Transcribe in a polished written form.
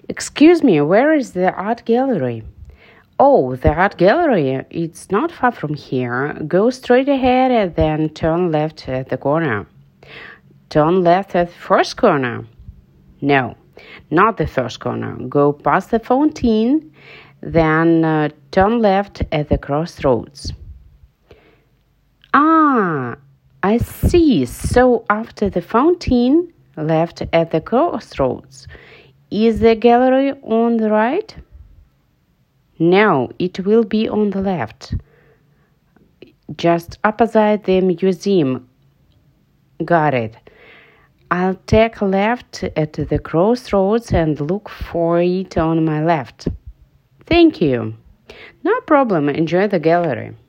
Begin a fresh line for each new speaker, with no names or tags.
Excuse me, where is the art gallery? Oh, the art gallery, it's not far from here. Go straight ahead and then turn left at the corner. Turn left at the first corner. No, not the first corner. Go past the fountain, then turn left at the crossroads. Ah, I see. So after the fountain, left at the crossroads. Is the gallery on the right? No, it will be on the left, just opposite the museum. Got it. I'll take left at the crossroads and look for it on my left. Thank you. No problem. Enjoy the gallery.